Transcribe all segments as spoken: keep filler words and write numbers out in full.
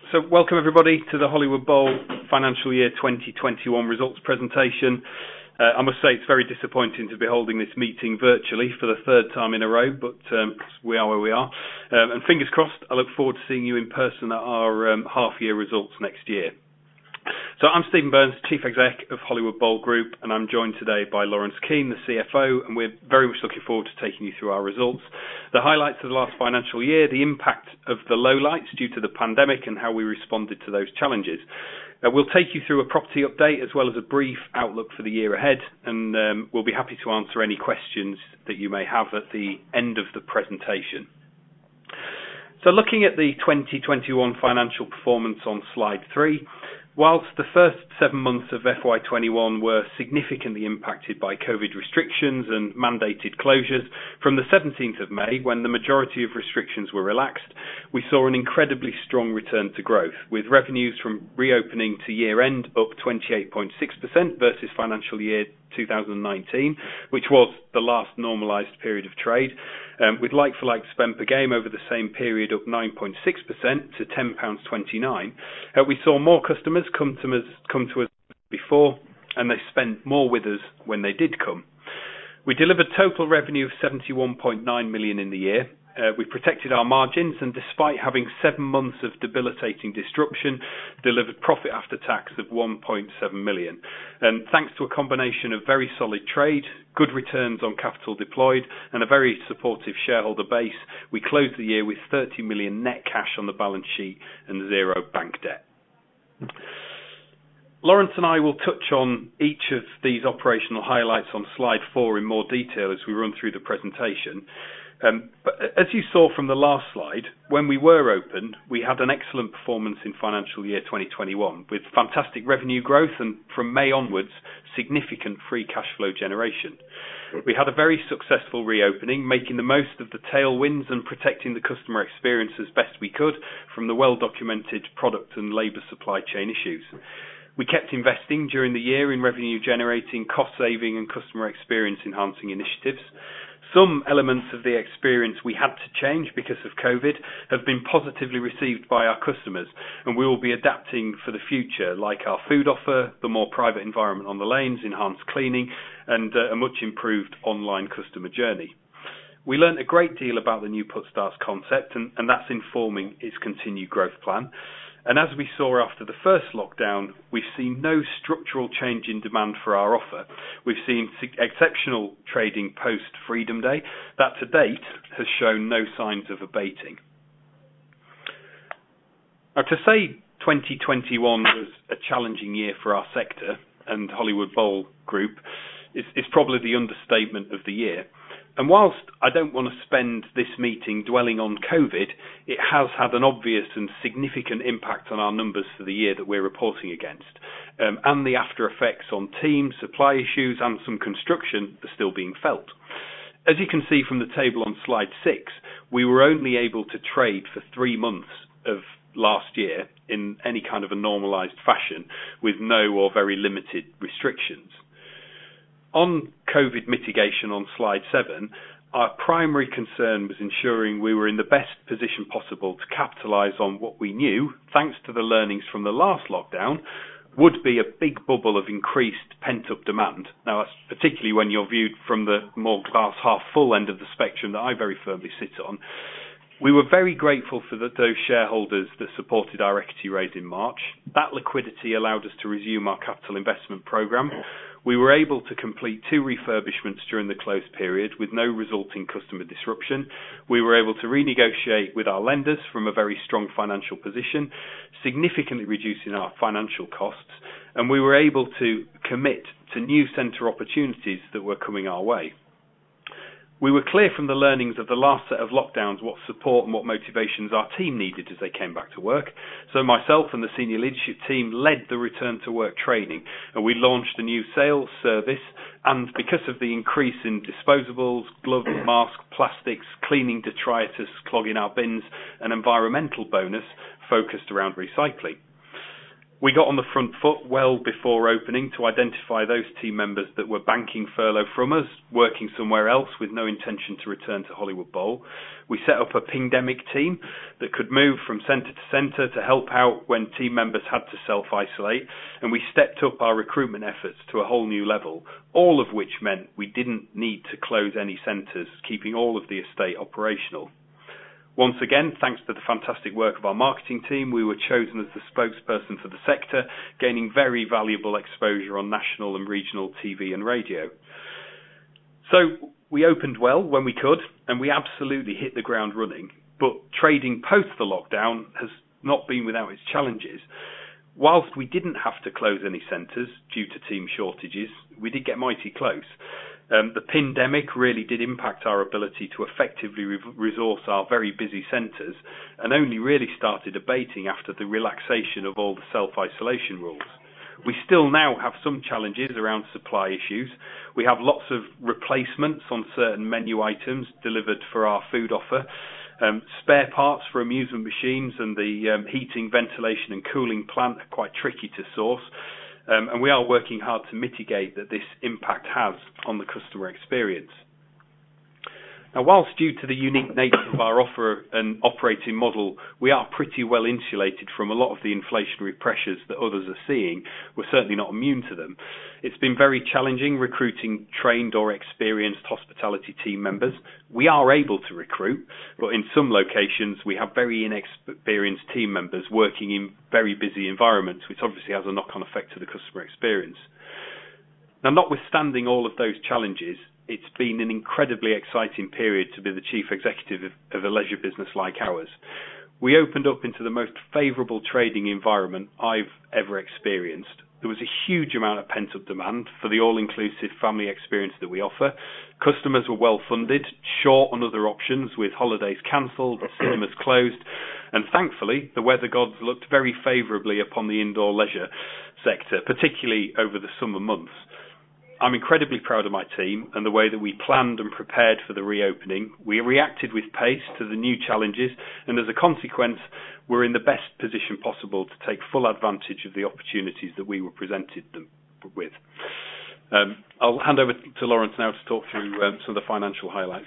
So welcome everybody to the Hollywood Bowl Financial Year twenty twenty-one results presentation. Uh, I must say it's very disappointing to be holding this meeting virtually for the third time in a row, but um, we are where we are. Um, and fingers crossed, I look forward to seeing you in person at our um, half-year results next year. So I'm Stephen Burns, Chief Exec of Hollywood Bowl Group, and I'm joined today by Lawrence Keane, the C F O, and we're very much looking forward to taking you through our results, the highlights of the last financial year, the impact of the lowlights due to the pandemic and how we responded to those challenges. Uh, we'll take you through a property update as well as a brief outlook for the year ahead, and um, we'll be happy to answer any questions that you may have at the end of the presentation. So looking at the twenty twenty-one financial performance on slide three, whilst the first seven months of F Y twenty-one were significantly impacted by COVID restrictions and mandated closures, from the seventeenth of May, when the majority of restrictions were relaxed, we saw an incredibly strong return to growth, with revenues from reopening to year-end up twenty-eight point six percent versus financial year two thousand nineteen, which was the last normalised period of trade, um, with like-for-like spend per game over the same period up nine point six percent to ten pounds twenty-nine. Uh, we saw more customers come to us come to us before, and they spent more with us when they did come. We delivered total revenue of seventy-one point nine million in the year. Uh, we protected our margins, and despite having seven months of debilitating disruption, delivered profit after tax of one point seven million. And thanks to a combination of very solid trade, good returns on capital deployed, and a very supportive shareholder base, we closed the year with thirty million net cash on the balance sheet and zero bank debt. Lawrence and I will touch on each of these operational highlights on slide four in more detail as we run through the presentation. Um, but as you saw from the last slide, when we were open, we had an excellent performance in financial year twenty twenty-one, with fantastic revenue growth and, from May onwards, significant free cash flow generation. We had a very successful reopening, making the most of the tailwinds and protecting the customer experience as best we could from the well-documented product and labour supply chain issues. We kept investing during the year in revenue-generating, cost-saving and customer experience-enhancing initiatives. Some elements of the experience we had to change because of COVID have been positively received by our customers, and we will be adapting for the future, like our food offer, the more private environment on the lanes, enhanced cleaning, and uh, a much improved online customer journey. We learnt a great deal about the new Puttstars concept, and, and that's informing its continued growth plan. And as we saw after the first lockdown, we've seen no structural change in demand for our offer. We've seen exceptional trading post-Freedom Day that to date has shown no signs of abating. Now, to say twenty twenty-one was a challenging year for our sector and Hollywood Bowl Group is, is probably the understatement of the year. And whilst I don't want to spend this meeting dwelling on COVID, it has had an obvious and significant impact on our numbers for the year that we're reporting against, um, and the after effects on teams, supply issues and some construction are still being felt. As you can see from the table on slide six, we were only able to trade for three months of last year in any kind of a normalised fashion with no or very limited restrictions. On COVID mitigation on slide seven, our primary concern was ensuring we were in the best position possible to capitalise on what we knew, thanks to the learnings from the last lockdown, would be a big bubble of increased pent-up demand. Now, that's particularly when you're viewed from the more glass half full end of the spectrum that I very firmly sit on. We were very grateful for the, those shareholders that supported our equity raise in March. That liquidity allowed us to resume our capital investment programme. We were able to complete two refurbishments during the closed period with no resulting customer disruption. We were able to renegotiate with our lenders from a very strong financial position, significantly reducing our financial costs, and we were able to commit to new centre opportunities that were coming our way. We were clear from the learnings of the last set of lockdowns what support and what motivations our team needed as they came back to work. So myself and the senior leadership team led the return to work training, and we launched a new sales service, and because of the increase in disposables, gloves, masks, plastics, cleaning detritus, clogging our bins, an environmental bonus focused around recycling. We got on the front foot well before opening to identify those team members that were banking furlough from us, working somewhere else with no intention to return to Hollywood Bowl. We set up a pingdemic team that could move from centre to centre to help out when team members had to self-isolate, and we stepped up our recruitment efforts to a whole new level, all of which meant we didn't need to close any centres, keeping all of the estate operational. Once again, thanks to the fantastic work of our marketing team, we were chosen as the spokesperson for the sector, gaining very valuable exposure on national and regional T V and radio. So we opened well when we could, and we absolutely hit the ground running, but trading post the lockdown has not been without its challenges. Whilst we didn't have to close any centres due to team shortages, we did get mighty close. Um, the pandemic really did impact our ability to effectively re- resource our very busy centres, and only really started abating after the relaxation of all the self-isolation rules. We still now have some challenges around supply issues. We have lots of replacements on certain menu items delivered for our food offer. Um, spare parts for amusement machines and the um, heating, ventilation and cooling plant are quite tricky to source. Um, and we are working hard to mitigate that this impact has on the customer experience. Now, whilst due to the unique nature of our offer and operating model, we are pretty well insulated from a lot of the inflationary pressures that others are seeing, we're certainly not immune to them. It's been very challenging recruiting trained or experienced hospitality team members. We are able to recruit, but in some locations we have very inexperienced team members working in very busy environments, which obviously has a knock-on effect to the customer experience. Now, notwithstanding all of those challenges, it's been an incredibly exciting period to be the chief executive of, of a leisure business like ours. We opened up into the most favourable trading environment I've ever experienced. There was a huge amount of pent-up demand for the all-inclusive family experience that we offer. Customers were well-funded, short on other options with holidays cancelled, cinemas closed, and thankfully the weather gods looked very favourably upon the indoor leisure sector, particularly over the summer months. I'm incredibly proud of my team and the way that we planned and prepared for the reopening. We reacted with pace to the new challenges, and as a consequence, we're in the best position possible to take full advantage of the opportunities that we were presented them with. Um, I'll hand over to Lawrence now to talk through um, some of the financial highlights.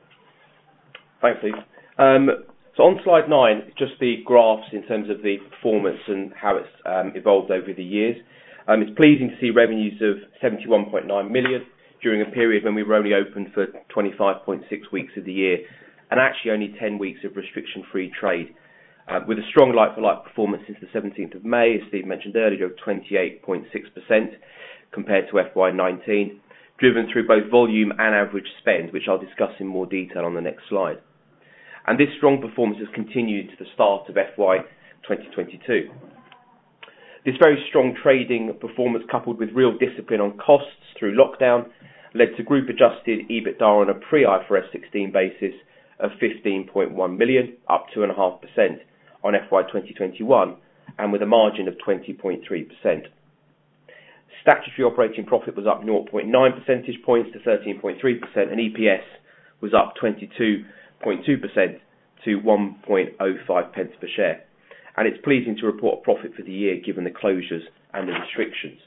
Thanks, Steve. Um, so on slide nine, just the graphs in terms of the performance and how it's um, evolved over the years. Um, it's pleasing to see revenues of seventy-one point nine million during a period when we were only open for twenty-five point six weeks of the year, and actually only ten weeks of restriction-free trade, uh, with a strong like-for-like performance since the seventeenth of May, as Steve mentioned earlier, of twenty-eight point six percent compared to F Y nineteen, driven through both volume and average spend, which I'll discuss in more detail on the next slide. And this strong performance has continued to the start of F Y twenty twenty-two. This very strong trading performance, coupled with real discipline on costs through lockdown, led to group-adjusted EBITDA on a pre-I F R S sixteen basis of fifteen point one million, up two point five percent on F Y twenty twenty-one, and with a margin of twenty point three percent. Statutory operating profit was up zero point nine percentage points to thirteen point three percent, and E P S was up twenty-two point two percent to one point zero five pence per share. And it's pleasing to report a profit for the year given the closures and the restrictions.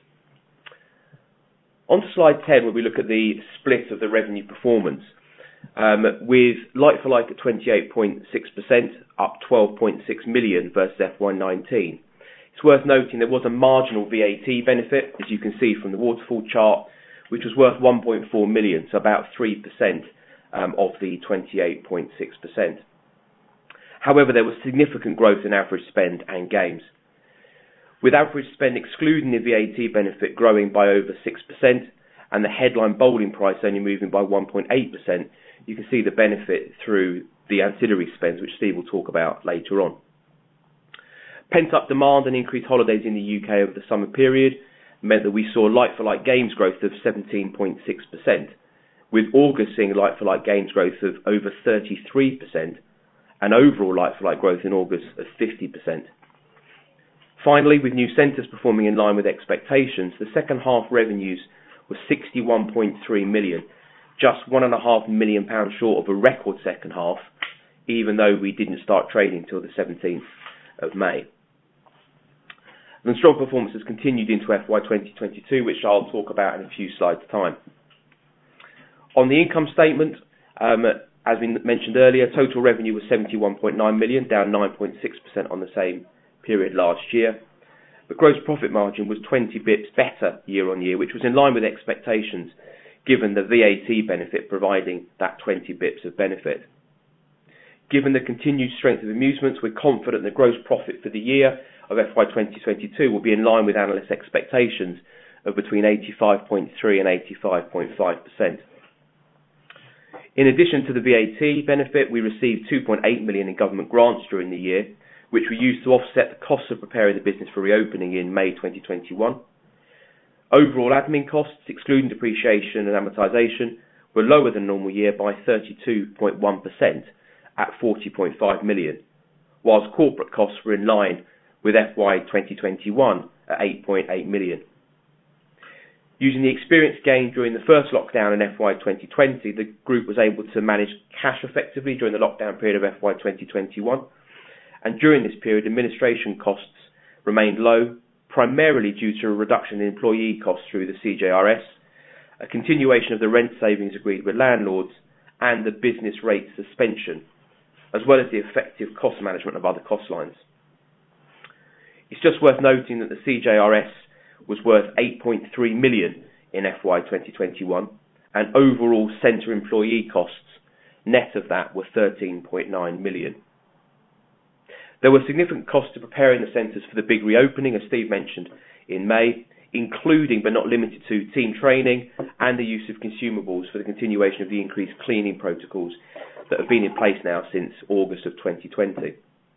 On to slide ten, where we look at the split of the revenue performance, um, with like-for-like at twenty-eight point six percent, up twelve point six million versus F Y nineteen. It's worth noting there was a marginal V A T benefit, as you can see from the waterfall chart, which was worth one point four million, so about three percent um, of the twenty-eight point six percent. However, there was significant growth in average spend and games, with average spend excluding the V A T benefit growing by over six percent and the headline bowling price only moving by one point eight percent. You can see the benefit through the ancillary spends, which Steve will talk about later on. Pent-up demand and increased holidays in the U K over the summer period meant that we saw like-for-like games growth of seventeen point six percent, with August seeing like-for-like games growth of over thirty-three percent, and overall like-for-like growth in August of fifty percent. Finally, with new centres performing in line with expectations, the second half revenues were sixty-one point three million, just one and a half million pounds short of a record second half, even though we didn't start trading until the seventeenth of May. And strong performance has continued into F Y twenty twenty-two, which I'll talk about in a few slides' time. On the income statement, um, as we mentioned earlier, total revenue was seventy-one point nine million, down nine point six percent on the same period last year. But gross profit margin was twenty bips better year on year, which was in line with expectations, given the V A T benefit providing that twenty bips of benefit. Given the continued strength of amusements, we're confident the gross profit for the year of F Y twenty twenty-two will be in line with analysts' expectations of between eighty-five point three and eighty-five point five percent. In addition to the V A T benefit, we received two point eight million in government grants during the year, which we used to offset the costs of preparing the business for reopening in May twenty twenty-one. Overall admin costs, excluding depreciation and amortisation, were lower than normal year by thirty-two point one percent at forty point five million, whilst corporate costs were in line with F Y twenty twenty-one at eight point eight million. Using the experience gained during the first lockdown in F Y twenty twenty, the group was able to manage cash effectively during the lockdown period of F Y twenty twenty-one. And during this period, administration costs remained low, primarily due to a reduction in employee costs through the C J R S, a continuation of the rent savings agreed with landlords, and the business rate suspension, as well as the effective cost management of other cost lines. It's just worth noting that the C J R S was worth eight point three million in F Y twenty twenty-one, and overall centre employee costs, net of that, were thirteen point nine million. There were significant costs to preparing the centres for the big reopening, as Steve mentioned, in May, including but not limited to team training and the use of consumables for the continuation of the increased cleaning protocols that have been in place now since August of twenty twenty.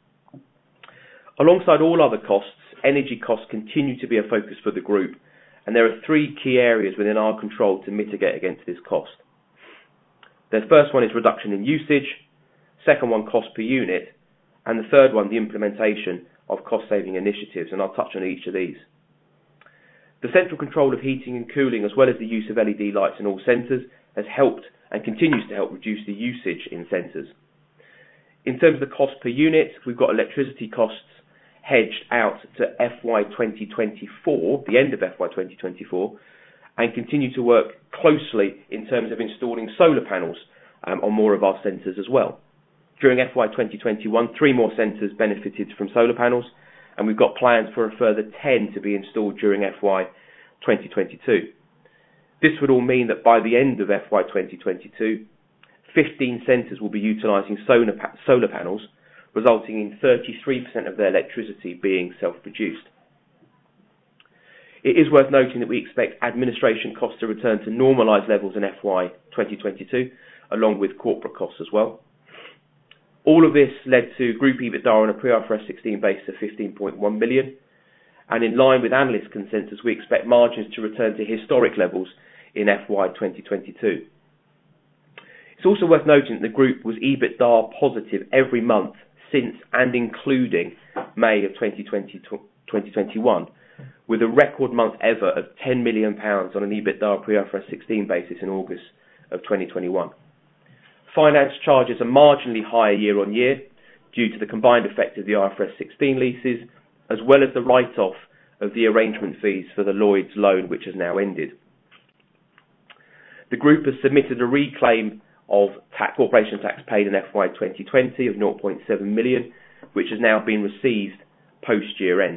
Alongside all other costs, energy costs continue to be a focus for the group, and there are three key areas within our control to mitigate against this cost. The first one is reduction in usage, second one cost per unit, and the third one, the implementation of cost-saving initiatives, and I'll touch on each of these. The central control of heating and cooling, as well as the use of L E D lights in all centres, has helped and continues to help reduce the usage in centres. In terms of the cost per unit, we've got electricity costs hedged out to F Y twenty twenty-four, the end of F Y twenty twenty-four, and continue to work closely in terms of installing solar panels um, on more of our centres as well. During F Y twenty twenty-one, three more centres benefited from solar panels, and we've got plans for a further ten to be installed during F Y twenty twenty-two. This would all mean that by the end of F Y twenty twenty-two, fifteen centres will be utilising solar, pa- solar panels, resulting in thirty-three percent of their electricity being self-produced. It is worth noting that we expect administration costs to return to normalised levels in F Y twenty twenty-two, along with corporate costs as well. All of this led to group EBITDA on a pre I F R S sixteen basis of fifteen point one million, and in line with analyst consensus, we expect margins to return to historic levels in F Y twenty twenty-two. It's also worth noting that the group was EBITDA positive every month since and including May of twenty twenty, twenty twenty-one, with a record month ever of ten million pounds on an EBITDA pre I F R S sixteen basis in August of twenty twenty-one. Finance charges are marginally higher year on year due to the combined effect of the I F R S sixteen leases, as well as the write-off of the arrangement fees for the Lloyds loan, which has now ended. The group has submitted a reclaim of tax, corporation tax paid in F Y twenty twenty of zero point seven million, which has now been received post-year end.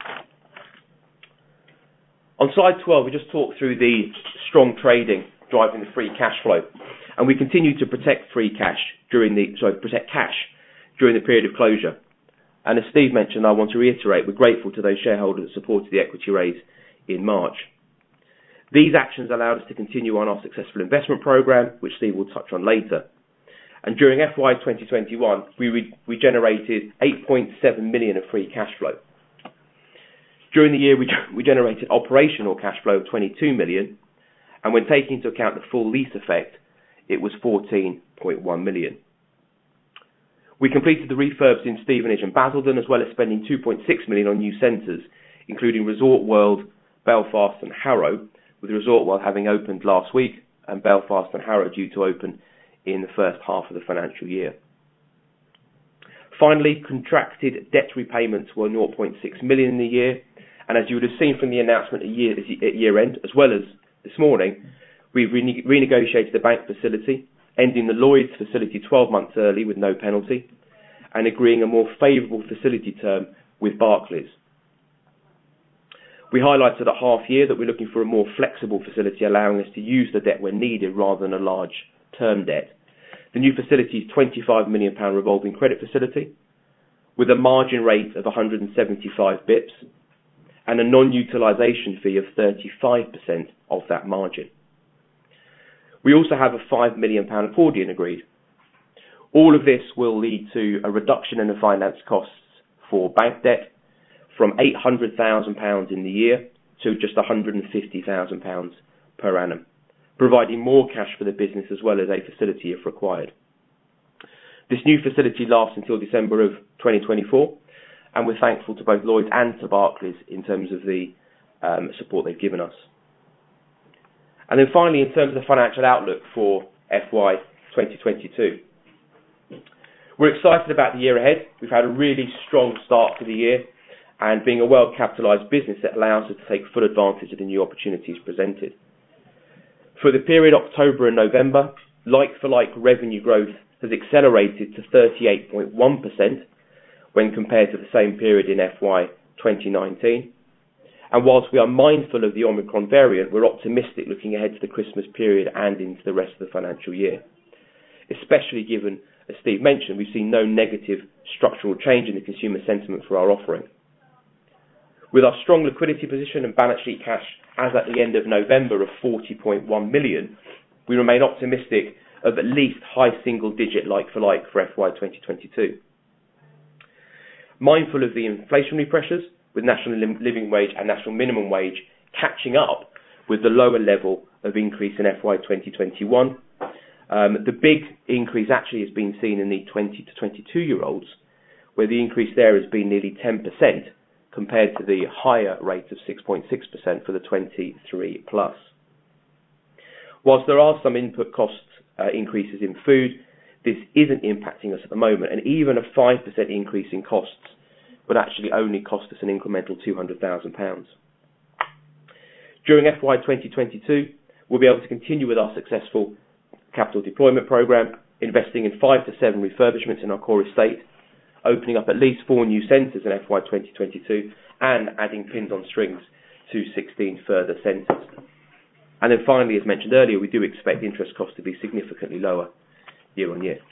On slide twelve, we just talked through the strong trading driving the free cash flow, and we continue to protect free cash during the sorry protect cash during the period of closure. And as Steve mentioned, I want to reiterate, we're grateful to those shareholders that supported the equity raise in March. These actions allowed us to continue on our successful investment programme, which Steve will touch on later. And during F Y twenty twenty-one, we, re- we generated eight point seven million of free cash flow. During the year, we, we generated operational cash flow of twenty-two million, and when taking into account the full lease effect, it was fourteen point one million. We completed the refurbs in Stevenage and Basildon, as well as spending two point six million on new centres, including Resort World, Belfast and Harrow, with Resort World having opened last week and Belfast and Harrow due to open in the first half of the financial year. Finally, contracted debt repayments were zero point six million in the year, And as you would have seen from the announcement at year, at year end, as well as this morning, we've rene- renegotiated the bank facility, ending the Lloyds facility twelve months early with no penalty, and agreeing a more favourable facility term with Barclays. We highlighted at half year that we're looking for a more flexible facility, allowing us to use the debt when needed rather than a large term debt. The new facility is twenty-five million pounds revolving credit facility with a margin rate of one hundred seventy-five bips and a non-utilisation fee of thirty-five percent of that margin. We also have a five million pounds accordion agreed. All of this will lead to a reduction in the finance costs for bank debt from eight hundred thousand pounds in the year to just one hundred fifty thousand pounds per annum, providing more cash for the business as well as a facility if required. This new facility lasts until December of twenty twenty-four, and we're thankful to both Lloyds and to Barclays in terms of the um, support they've given us. And then finally, in terms of the financial outlook for F Y twenty twenty-two, we're excited about the year ahead. We've had a really strong start to the year, and being a well-capitalised business, it allows us to take full advantage of the new opportunities presented. For the period October and November, like-for-like revenue growth has accelerated to thirty-eight point one percent when compared to the same period in F Y twenty nineteen. And whilst we are mindful of the Omicron variant, we're optimistic looking ahead to the Christmas period and into the rest of the financial year, especially given, as Steve mentioned, we've seen no negative structural change in the consumer sentiment for our offering. With our strong liquidity position and balance sheet cash as at the end of November of forty point one million, we remain optimistic of at least high single-digit like-for-like for F Y twenty twenty-two. Mindful of the inflationary pressures, with national living wage and national minimum wage catching up with the lower level of increase in F Y twenty twenty-one, um, the big increase actually has been seen in the twenty to twenty-two-year-olds, where the increase there has been nearly ten percent, compared to the higher rate of six point six percent for the twenty-three plus. Whilst there are some input cost uh, increases in food, this isn't impacting us at the moment, and even a five percent increase in costs would actually only cost us an incremental two hundred thousand pounds. During F Y twenty twenty-two, we'll be able to continue with our successful capital deployment programme, investing in five to seven refurbishments in our core estate, opening up at least four new centres in F Y twenty twenty-two, and adding pins on strings to sixteen further centres. And then finally, as mentioned earlier, we do expect interest costs to be significantly lower year on year.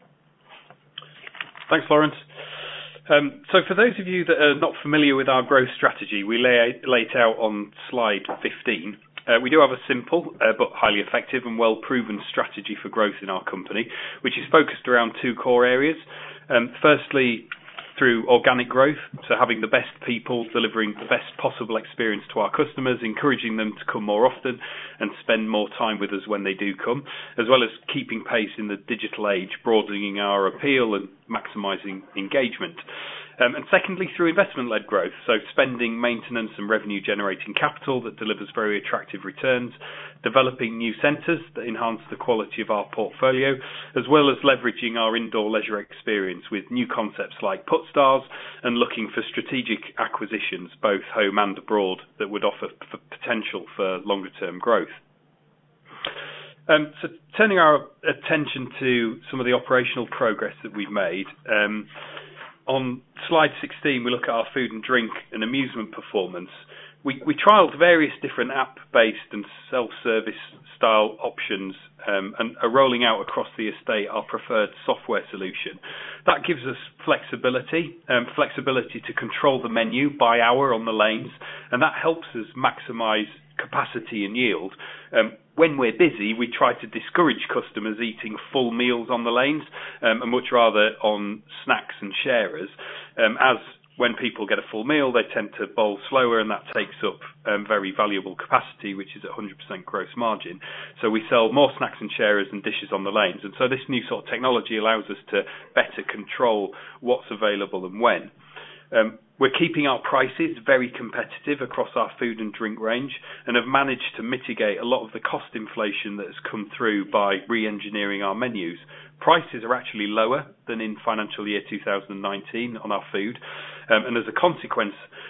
Thanks, Lawrence. Um, so for those of you that are not familiar with our growth strategy, we lay, lay it out on slide fifteen. Uh, we do have a simple uh, but highly effective and well-proven strategy for growth in our company, which is focused around two core areas. Um, firstly, through organic growth, so having the best people delivering the best possible experience to our customers, encouraging them to come more often and spend more time with us when they do come, as well as keeping pace in the digital age, broadening our appeal and maximising engagement. Um, and secondly, through investment-led growth, so spending, maintenance and revenue-generating capital that delivers very attractive returns, developing new centres that enhance the quality of our portfolio, as well as leveraging our indoor leisure experience with new concepts like Puttstars and looking for strategic acquisitions, both home and abroad, that would offer f- potential for longer-term growth. Um, so turning our attention to some of the operational progress that we've made, um, on slide sixteen, we look at our food and drink and amusement performance. We, we trialled various different app-based and self-service style options um, and are rolling out across the estate our preferred software solution. That gives us flexibility, um, flexibility to control the menu by hour on the lanes, and that helps us maximise capacity and yield. Um, when we're busy, we try to discourage customers eating full meals on the lanes um, and much rather on snacks and sharers, um, as when people get a full meal, they tend to bowl slower, and that takes up um, very valuable capacity, which is at one hundred percent gross margin. So we sell more snacks and sharers and dishes on the lanes. And so this new sort of technology allows us to better control what's available and when. Um, we're keeping our prices very competitive across our food and drink range and have managed to mitigate a lot of the cost inflation that has come through by re-engineering our menus. Prices are actually lower than in financial year two thousand nineteen on our food, um, and as a consequence,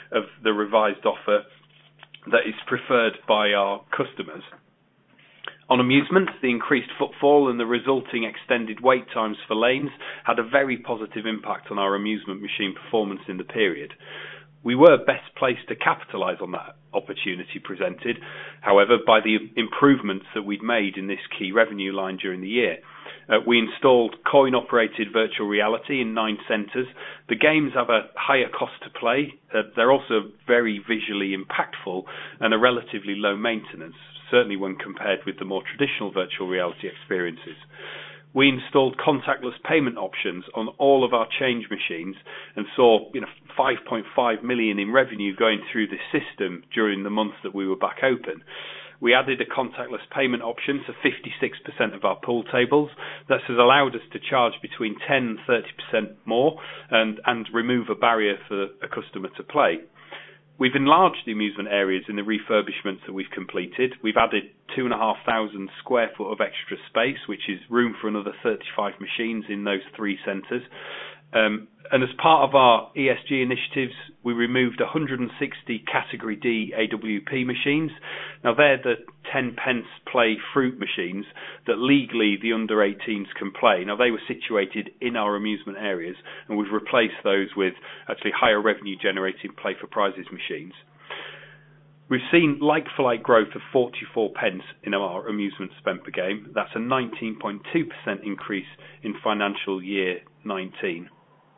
of the revised offer that is preferred by our customers. On amusements, the increased footfall and the resulting extended wait times for lanes had a very positive impact on our amusement machine performance in the period. We were best placed to capitalise on that opportunity presented, however, by the improvements that we'd made in this key revenue line during the year. Uh, we installed coin-operated virtual reality in nine centres. The games have a higher cost to play. Uh, they're also very visually impactful and are relatively low maintenance, certainly when compared with the more traditional virtual reality experiences. We installed contactless payment options on all of our change machines and saw, you know, five point five million in revenue going through the system during the months that we were back open. We added a contactless payment option to fifty-six percent of our pool tables. That has allowed us to charge between ten and thirty percent more and, and remove a barrier for a customer to play. We've enlarged the amusement areas in the refurbishments that we've completed. We've added two thousand five hundred square foot of extra space, which is room for another thirty-five machines in those three centres. Um, and as part of our E S G initiatives, we removed one hundred sixty Category D A W P machines. Now, they're the ten pence play fruit machines that legally the under eighteens can play. Now, they were situated in our amusement areas, and we've replaced those with actually higher revenue generating play for prizes machines. We've seen like-for-like growth of forty-four pence in our amusement spend per game. That's a nineteen point two percent increase in financial year nineteen.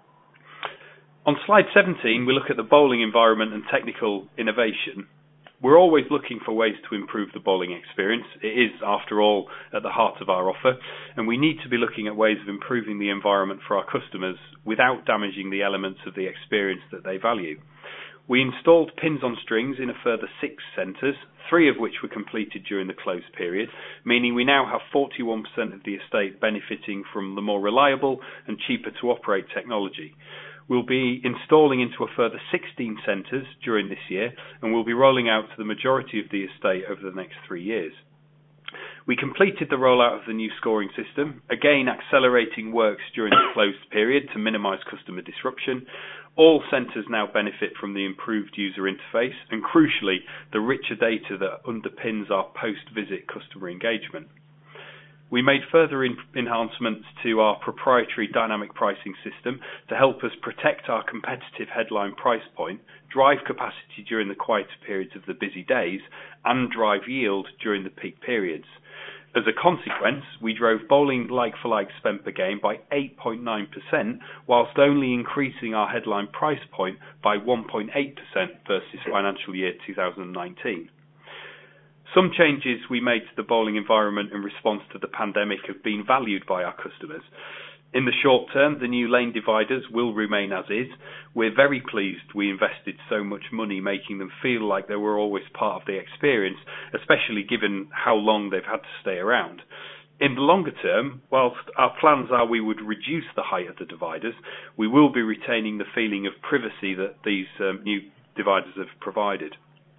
On slide seventeen, we look at the bowling environment and technical innovation. We're always looking for ways to improve the bowling experience. It is, after all, at the heart of our offer, and we need to be looking at ways of improving the environment for our customers without damaging the elements of the experience that they value. We installed pins on strings in a further six centres, three of which were completed during the closed period, meaning we now have forty-one percent of the estate benefiting from the more reliable and cheaper to operate technology. We'll be installing into a further sixteen centres during this year, and we'll be rolling out to the majority of the estate over the next three years. We completed the rollout of the new scoring system, again accelerating works during the closed period to minimise customer disruption. All centres now benefit from the improved user interface and, crucially, the richer data that underpins our post-visit customer engagement. We made further in- enhancements to our proprietary dynamic pricing system to help us protect our competitive headline price point, drive capacity during the quieter periods of the busy days, and drive yield during the peak periods. As a consequence, we drove bowling like-for-like spend per game by eight point nine percent, whilst only increasing our headline price point by one point eight percent versus financial year two thousand nineteen. Some changes we made to the bowling environment in response to the pandemic have been valued by our customers. In the short term, the new lane dividers will remain as is. We're very pleased we invested so much money making them feel like they were always part of the experience, especially given how long they've had to stay around. In the longer term, whilst our plans are we would reduce the height of the dividers, we will be retaining the feeling of privacy that these um, new dividers have provided.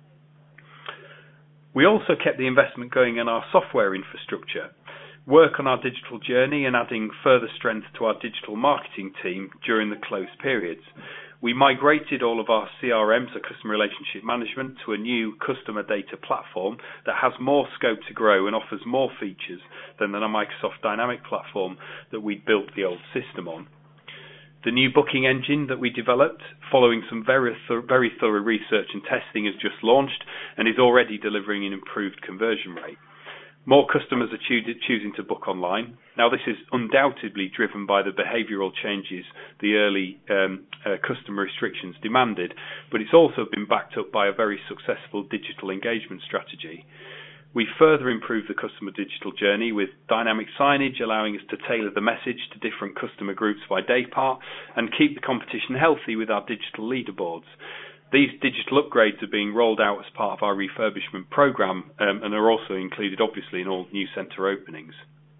We also kept the investment going in our software infrastructure, work on our digital journey and adding further strength to our digital marketing team during the closed periods. We migrated all of our C R M, so customer relationship management, to a new customer data platform that has more scope to grow and offers more features than the Microsoft Dynamic platform that we built the old system on. The new booking engine that we developed, following some very, th- very thorough research and testing, has just launched and is already delivering an improved conversion rate. More customers are choo- choosing to book online. Now, this is undoubtedly driven by the behavioural changes the early um, uh, customer restrictions demanded, but it's also been backed up by a very successful digital engagement strategy. We further improved the customer digital journey with dynamic signage, allowing us to tailor the message to different customer groups by day part and keep the competition healthy with our digital leaderboards. These digital upgrades are being rolled out as part of our refurbishment programme um, and are also included, obviously, in all new centre openings.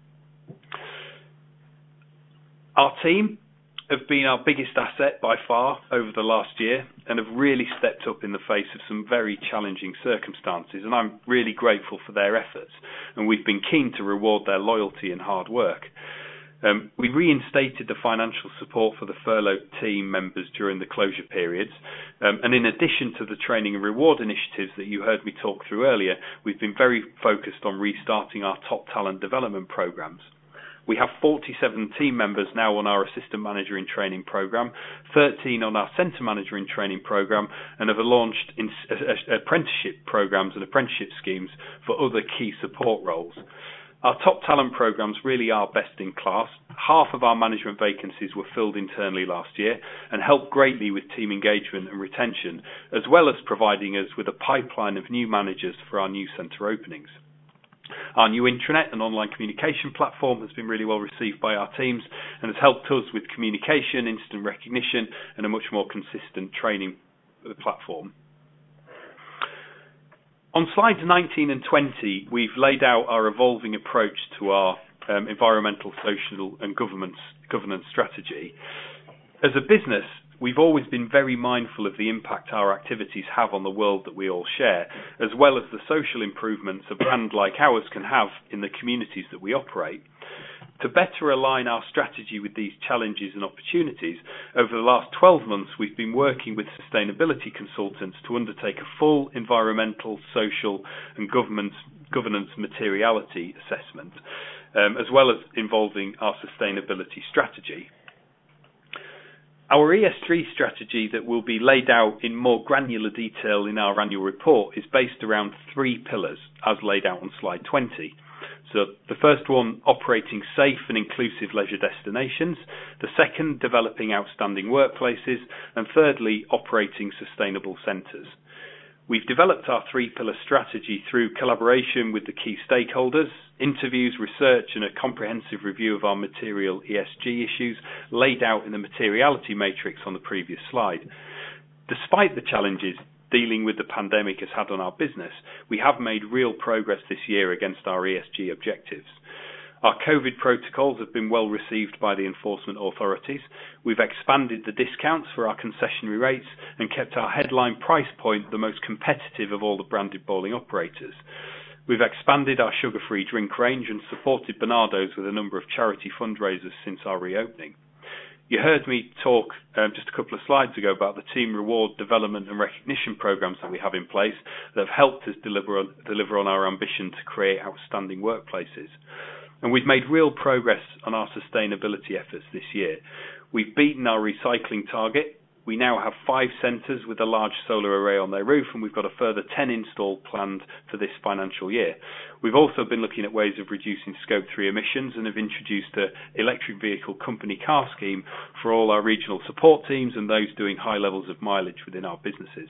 Our team have been our biggest asset by far over the last year and have really stepped up in the face of some very challenging circumstances, and I'm really grateful for their efforts, and we've been keen to reward their loyalty and hard work. Um, we reinstated the financial support for the furloughed team members during the closure periods, um, and in addition to the training and reward initiatives that you heard me talk through earlier, we've been very focused on restarting our top talent development programs. We have forty-seven team members now on our assistant manager in training program, thirteen on our centre manager in training program, and have launched in, uh, apprenticeship programs and apprenticeship schemes for other key support roles. Our top talent programs really are best in class. Half of our management vacancies were filled internally last year and helped greatly with team engagement and retention, as well as providing us with a pipeline of new managers for our new centre openings. Our new intranet and online communication platform has been really well received by our teams and has helped us with communication, instant recognition, and a much more consistent training platform. On slides nineteen and twenty, we've laid out our evolving approach to our um, environmental, social and governance, governance strategy. As a business, we've always been very mindful of the impact our activities have on the world that we all share, as well as the social improvements a brand like ours can have in the communities that we operate. To better align our strategy with these challenges and opportunities, over the last twelve months we've been working with sustainability consultants to undertake a full environmental, social and governance, governance materiality assessment, um, as well as involving our sustainability strategy. Our E S G strategy that will be laid out in more granular detail in our annual report is based around three pillars, as laid out on slide twenty. So the first one, operating safe and inclusive leisure destinations. The second, developing outstanding workplaces. And thirdly, operating sustainable centres. We've developed our three-pillar strategy through collaboration with the key stakeholders, interviews, research and a comprehensive review of our material E S G issues laid out in the materiality matrix on the previous slide. Despite the challenges dealing with the pandemic has had on our business, we have made real progress this year against our E S G objectives. Our COVID protocols have been well received by the enforcement authorities. We've expanded the discounts for our concessionary rates and kept our headline price point the most competitive of all the branded bowling operators. We've expanded our sugar-free drink range and supported Barnardo's with a number of charity fundraisers since our reopening. You heard me talk um, just a couple of slides ago about the team reward development and recognition programs that we have in place that have helped us deliver on, deliver on our ambition to create outstanding workplaces. And we've made real progress on our sustainability efforts this year. We've beaten our recycling target. We now have five centres with a large solar array on their roof, and we've got a further ten installed planned for this financial year. We've also been looking at ways of reducing scope three emissions and have introduced an electric vehicle company car scheme for all our regional support teams and those doing high levels of mileage within our businesses.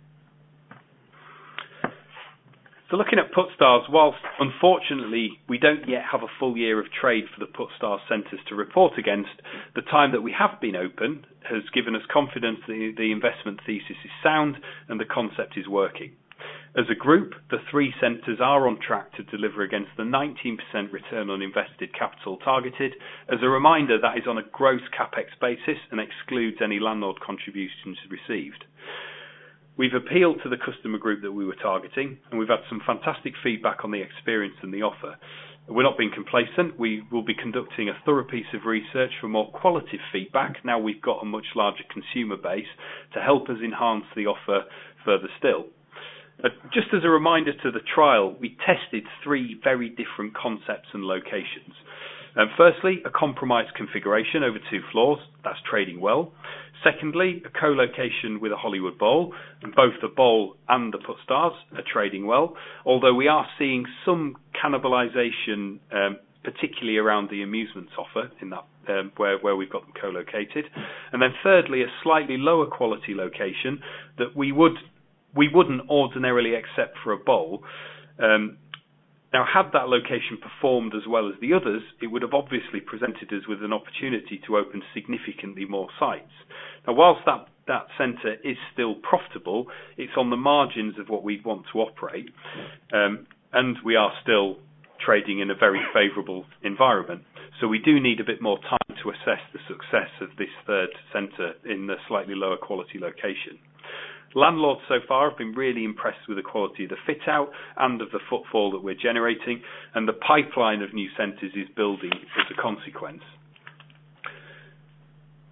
So looking at Puttstars, whilst unfortunately we don't yet have a full year of trade for the Puttstars centres to report against, the time that we have been open has given us confidence that the investment thesis is sound and the concept is working. As a group, the three centres are on track to deliver against the nineteen percent return on invested capital targeted. As a reminder, that is on a gross capex basis and excludes any landlord contributions received. We've appealed to the customer group that we were targeting, and we've had some fantastic feedback on the experience and the offer. We're not being complacent. We will be conducting a thorough piece of research for more qualitative feedback now we've got a much larger consumer base to help us enhance the offer further still. Uh, just as a reminder to the trial, we tested three very different concepts and locations. Um, firstly, a compromised configuration over two floors, that's trading well. Secondly, a co-location with a Hollywood Bowl, and both the Bowl and the Puttstars are trading well, although we are seeing some cannibalisation, um, particularly around the amusements offer in that um, where, where we've got them co-located. And then thirdly, a slightly lower quality location that we would we wouldn't ordinarily accept for a bowl. Um, Now, had that location performed as well as the others, it would have obviously presented us with an opportunity to open significantly more sites. Now, whilst that, that centre is still profitable, it's on the margins of what we want to operate, um, and we are still trading in a very favourable environment. So we do need a bit more time to assess the success of this third centre in the slightly lower quality location. Landlords so far have been really impressed with the quality of the fit out and of the footfall that we're generating, and the pipeline of new centres is building as a consequence.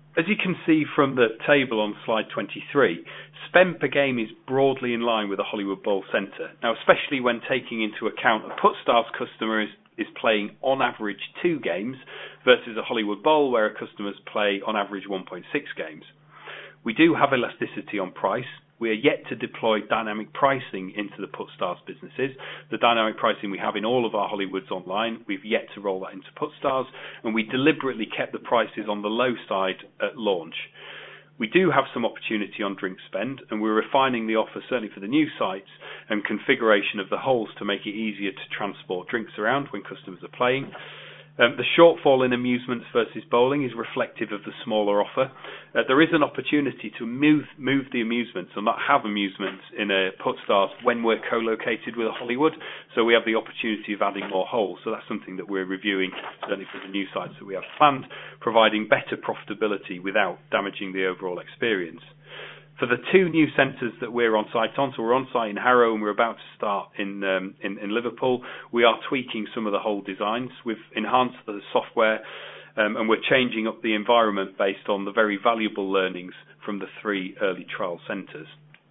As you can see from the table on slide twenty-three, spend per game is broadly in line with the Hollywood Bowl Centre. Now, especially when taking into account a Puttstars customer is, is playing on average two games versus a Hollywood Bowl where customers play on average one point six games. We do have elasticity on price. We are yet to deploy dynamic pricing into the Puttstars businesses. The dynamic pricing we have in all of our Hollywoods online, we've yet to roll that into Puttstars, and we deliberately kept the prices on the low side at launch. We do have some opportunity on drink spend, and we're refining the offer certainly for the new sites and configuration of the holes to make it easier to transport drinks around when customers are playing. Um, the shortfall in amusements versus bowling is reflective of the smaller offer. Uh, there is an opportunity to move move the amusements or not have amusements in a Puttstars when we're co-located with a Hollywood, so we have the opportunity of adding more holes. So that's something that we're reviewing, certainly for the new sites that we have planned, providing better profitability without damaging the overall experience. For the two new centres that we're on site on, so we're on site in Harrow and we're about to start in, um, in in Liverpool, we are tweaking some of the whole designs. We've enhanced the software um, and we're changing up the environment based on the very valuable learnings from the three early trial centres.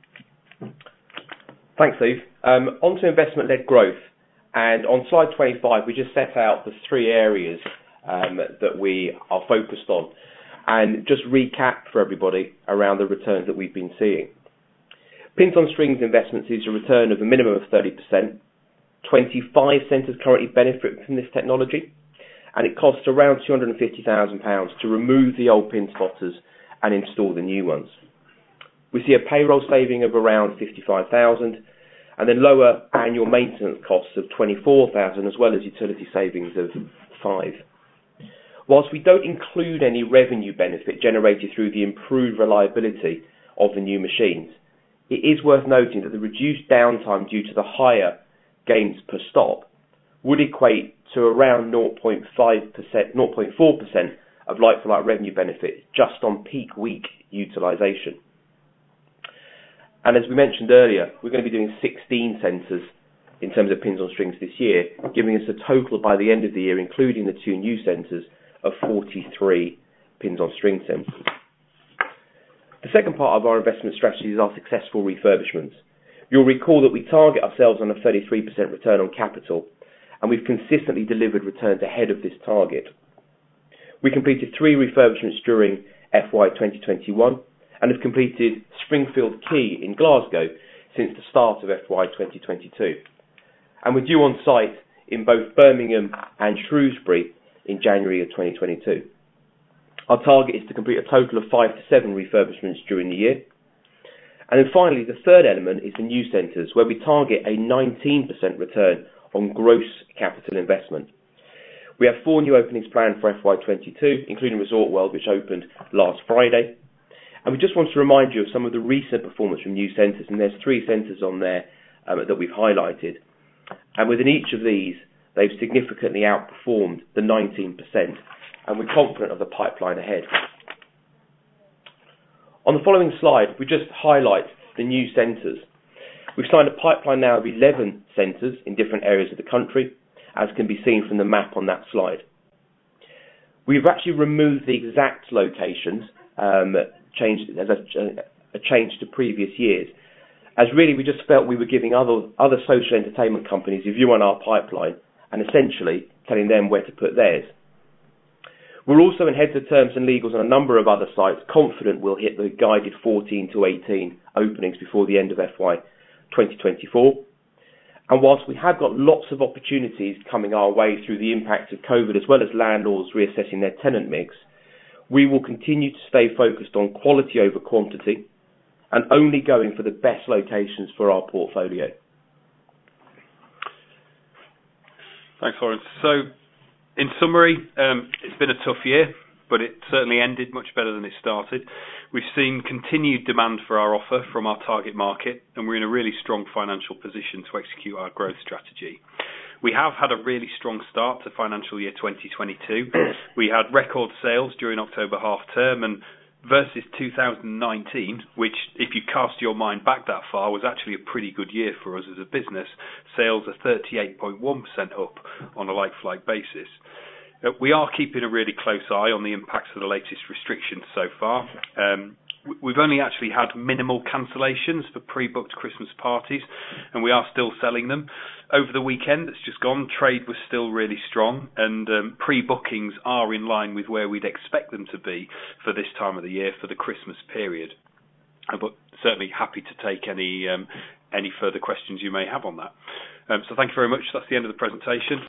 Thanks, Steve. Um, on to investment-led growth. And on slide twenty-five, we just set out the three areas um, that we are focused on. And just recap for everybody around the returns that we've been seeing. Pins on Strings investments is a return of a minimum of thirty percent. twenty-five centres currently benefit from this technology, and it costs around two hundred fifty thousand pounds to remove the old pin spotters and install the new ones. We see a payroll saving of around fifty-five thousand pounds, and then lower annual maintenance costs of twenty-four thousand pounds, as well as utility savings of five. Whilst we don't include any revenue benefit generated through the improved reliability of the new machines, it is worth noting that the reduced downtime due to the higher games per stop would equate to around zero point five percent, zero point four percent of like-for-like revenue benefit just on peak week utilisation. And as we mentioned earlier, we're going to be doing sixteen centres in terms of Pins on Strings this year, giving us a total by the end of the year, including the two new centres, of forty-three Pins on String centres. The second part of our investment strategy is our successful refurbishments. You'll recall that we target ourselves on a thirty-three percent return on capital, and we've consistently delivered returns ahead of this target. We completed three refurbishments during F Y twenty twenty-one and have completed Springfield Quay in Glasgow since the start of F Y twenty twenty-two. And we're due on site in both Birmingham and Shrewsbury in January of twenty twenty-two. Our target is to complete a total of five to seven refurbishments during the year. And then finally, the third element is the new centres, where we target a nineteen percent return on gross capital investment. We have four new openings planned for F Y twenty-two, including Resort World, which opened last Friday. And we just want to remind you of some of the recent performance from new centres, and there's three centres on there um, that we've highlighted. And within each of these, they've significantly outperformed the nineteen percent, and we're confident of the pipeline ahead. On the following slide, we just highlight the new centres. We've signed a pipeline now of eleven centres in different areas of the country, as can be seen from the map on that slide. We've actually removed the exact locations, um, changed as a, a change to previous years, as really we just felt we were giving other, other social entertainment companies a view on our pipeline and essentially telling them where to put theirs. We're also in heads of terms and legals on a number of other sites, confident we'll hit the guided fourteen to eighteen openings before the end of F Y twenty twenty-four. And whilst we have got lots of opportunities coming our way through the impact of COVID, as well as landlords reassessing their tenant mix, we will continue to stay focused on quality over quantity and only going for the best locations for our portfolio. Thanks, Lawrence. So, in summary, um, it's been a tough year, but it certainly ended much better than it started. We've seen continued demand for our offer from our target market, and we're in a really strong financial position to execute our growth strategy. We have had a really strong start to financial year twenty twenty-two. We had record sales during October half term, and versus two thousand nineteen, which, if you cast your mind back that far, was actually a pretty good year for us as a business. Sales are thirty-eight point one percent up on a like-for-like basis. Uh, we are keeping a really close eye on the impacts of the latest restrictions so far. Um, we've only actually had minimal cancellations for pre-booked Christmas parties, and we are still selling them. Over the weekend that's just gone, trade was still really strong, and um, pre-bookings are in line with where we'd expect them to be for this time of the year, for the Christmas period. Uh, but certainly happy to take any um, any further questions you may have on that. Um, so thank you very much. That's the end of the presentation.